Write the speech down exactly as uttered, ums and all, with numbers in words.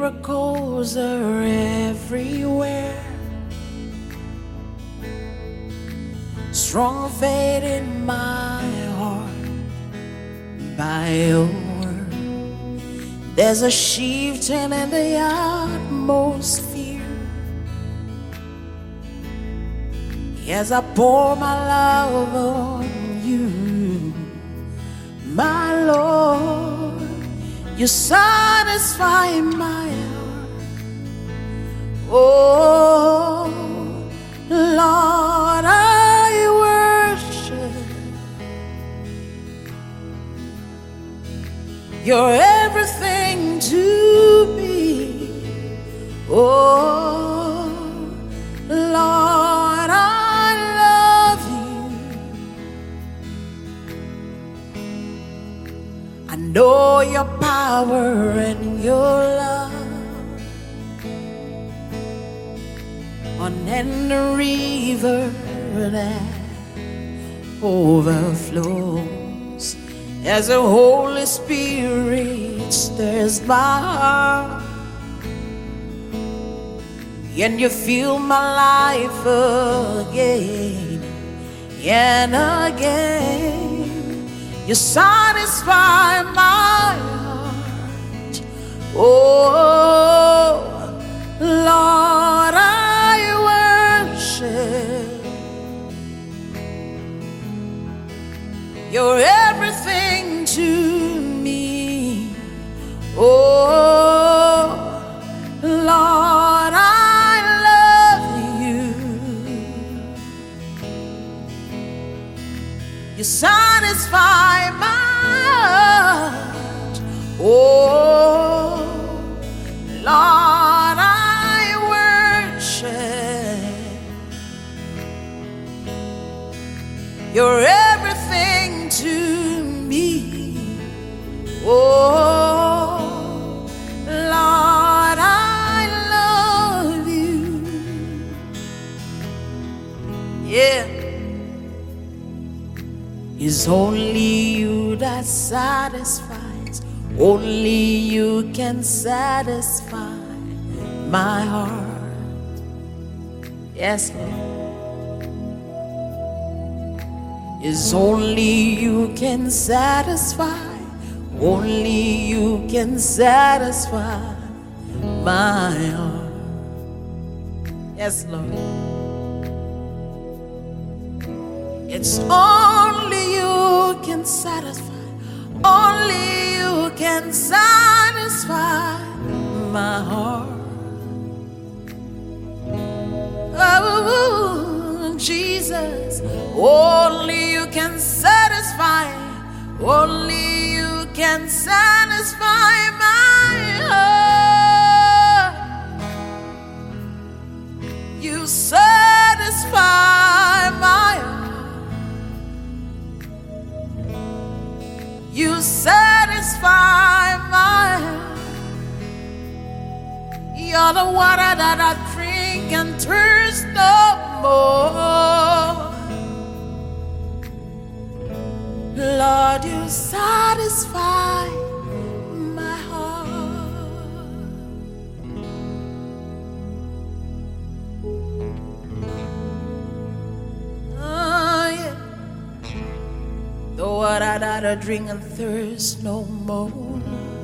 miracles are everywhere. Strong faith in my heart by your word. There's a shifting in the atmosphere as I pour my love on you, my Lord. You satisfy my heart. Oh Lord, I worship. You're everything to me. Oh Lord, I love you. I know your power and your love. On any river that overflows, as the Holy Spirit stirs my heart, and you fill my life again and again. You satisfy my heart. Oh Lord, I worship. You're everything to me. Oh Lord, I love you. You satisfy my heart. Oh Lord, I worship. You're everything to me. Oh Lord, I love you. Yeah. It's only you that satisfies. Only you can satisfy my heart. Yes, Lord. It's only you can satisfy. Only you can satisfy my heart. Yes, Lord. It's only you can satisfy. Only you can satisfy my heart. Oh, Jesus, only you can satisfy. Only you can satisfy my heart. You satisfy my heart. You satisfy my heart. You're the water that I drink and thirst no more. Lord, you satisfy my heart. Oh, yeah. The water that I drink and thirst no more.